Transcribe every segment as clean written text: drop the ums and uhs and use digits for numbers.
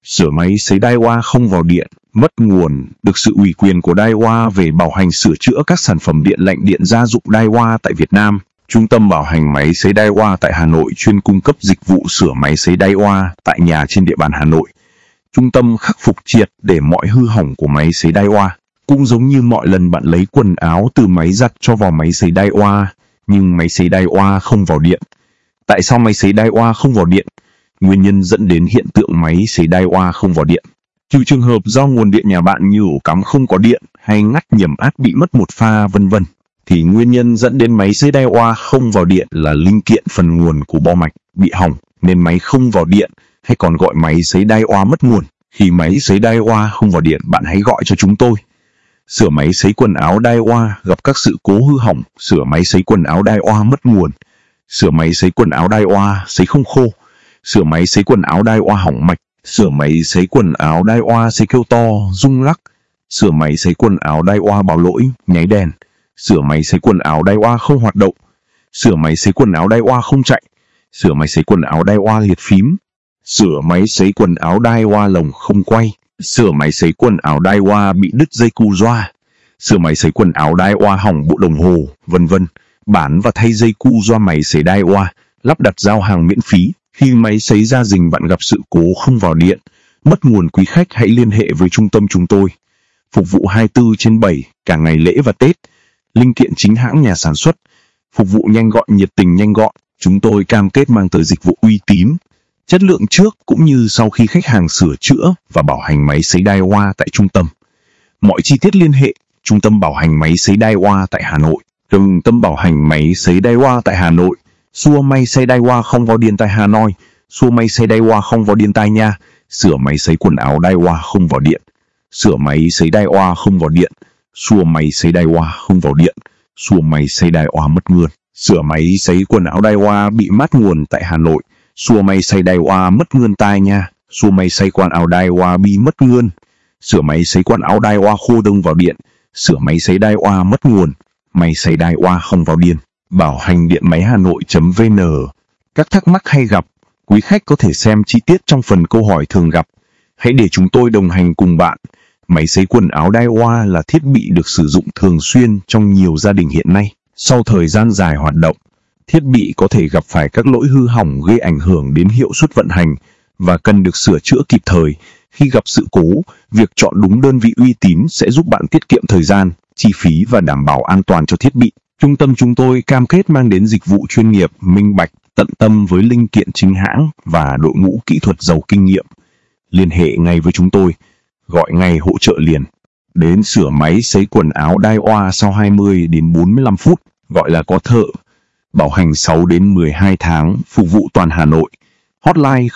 Sửa máy sấy Daiwa không vào điện, mất nguồn, được sự ủy quyền của Daiwa về bảo hành sửa chữa các sản phẩm điện lạnh điện gia dụng Daiwa tại Việt Nam. Trung tâm bảo hành máy sấy Daiwa tại Hà Nội chuyên cung cấp dịch vụ sửa máy sấy Daiwa tại nhà trên địa bàn Hà Nội. Trung tâm khắc phục triệt để mọi hư hỏng của máy sấy Daiwa. Cũng giống như mọi lần bạn lấy quần áo từ máy giặt cho vào máy sấy Daiwa, nhưng máy sấy Daiwa không vào điện. Tại sao máy sấy Daiwa không vào điện? Nguyên nhân dẫn đến hiện tượng máy sấy Daiwa không vào điện. Trừ trường hợp do nguồn điện nhà bạn như ổ cắm không có điện hay ngắt nhiễm át bị mất một pha vân vân, thì nguyên nhân dẫn đến máy sấy Daiwa không vào điện là linh kiện phần nguồn của bo mạch bị hỏng nên máy không vào điện, hay còn gọi máy sấy Daiwa mất nguồn. Khi máy sấy Daiwa không vào điện, bạn hãy gọi cho chúng tôi. Sửa máy sấy quần áo Daiwa gặp các sự cố hư hỏng, sửa máy sấy quần áo Daiwa mất nguồn, sửa máy sấy quần áo Daiwa sấy không khô, sửa máy sấy quần áo Daiwa hỏng mạch, sửa máy sấy quần áo Daiwa sấy kêu to, rung lắc, sửa máy sấy quần áo Daiwa báo lỗi, nháy đèn, sửa máy sấy quần áo Daiwa không hoạt động, sửa máy sấy quần áo Daiwa không chạy, sửa máy sấy quần áo Daiwa liệt phím, sửa máy sấy quần áo Daiwa lồng không quay, sửa máy sấy quần áo Daiwa bị đứt dây cu doa, sửa máy sấy quần áo Daiwa hỏng bộ đồng hồ, vân vân. Bán và thay dây cu doa máy sấy Daiwa, lắp đặt giao hàng miễn phí. Khi máy sấy gia đình bạn gặp sự cố không vào điện, mất nguồn, quý khách hãy liên hệ với trung tâm chúng tôi. Phục vụ 24/7, cả ngày lễ và Tết. Linh kiện chính hãng nhà sản xuất. Phục vụ nhanh gọn, nhiệt tình nhanh gọn. Chúng tôi cam kết mang tới dịch vụ uy tín, chất lượng trước cũng như sau khi khách hàng sửa chữa và bảo hành máy sấy Daiwa tại trung tâm. Mọi chi tiết liên hệ Trung tâm bảo hành máy sấy Daiwa tại Hà Nội. Trung tâm bảo hành máy sấy Daiwa tại Hà Nội. Xua máy sấy Daiwa không vào điện tại Hà Nội. Xua máy sấy Daiwa không vào điện tại nhà. Sửa máy sấy quần áo Daiwa không vào điện. Sửa máy sấy Daiwa không vào điện. Xua máy sấy Daiwa không vào điện. Xua máy sấy Daiwa mất nguồn. Sửa máy sấy quần áo Daiwa bị mất nguồn tại Hà Nội. Xua máy sấy Daiwa mất nguồn tại nhà. Xua máy sấy quần áo Daiwa bị mất nguồn. Sửa máy sấy quần áo Daiwa khô đông vào điện. Sửa máy sấy Daiwa mất nguồn. Máy sấy Daiwa không vào điện. Bảo hành điện máy Hà Nội.vn. Các thắc mắc hay gặp, quý khách có thể xem chi tiết trong phần câu hỏi thường gặp. Hãy để chúng tôi đồng hành cùng bạn. Máy sấy quần áo Daiwa là thiết bị được sử dụng thường xuyên trong nhiều gia đình hiện nay. Sau thời gian dài hoạt động, thiết bị có thể gặp phải các lỗi hư hỏng gây ảnh hưởng đến hiệu suất vận hành và cần được sửa chữa kịp thời. Khi gặp sự cố, việc chọn đúng đơn vị uy tín sẽ giúp bạn tiết kiệm thời gian, chi phí và đảm bảo an toàn cho thiết bị. Trung tâm chúng tôi cam kết mang đến dịch vụ chuyên nghiệp, minh bạch, tận tâm với linh kiện chính hãng và đội ngũ kỹ thuật giàu kinh nghiệm. Liên hệ ngay với chúng tôi, gọi ngay hỗ trợ liền. Đến sửa máy sấy quần áo Daiwa sau 20 đến 45 phút, gọi là có thợ. Bảo hành 6 đến 12 tháng, phục vụ toàn Hà Nội. Hotline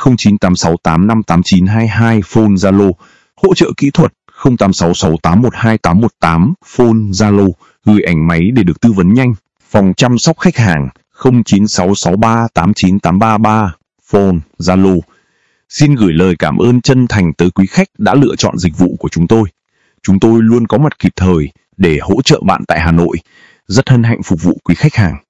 0986858922, phone Zalo. Hỗ trợ kỹ thuật 0866812818, phone Zalo. Gửi ảnh máy để được tư vấn nhanh. Phòng chăm sóc khách hàng 0966389833, phone Zalo. Xin gửi lời cảm ơn chân thành tới quý khách đã lựa chọn dịch vụ của chúng tôi. Chúng tôi luôn có mặt kịp thời để hỗ trợ bạn tại Hà Nội. Rất hân hạnh phục vụ quý khách hàng.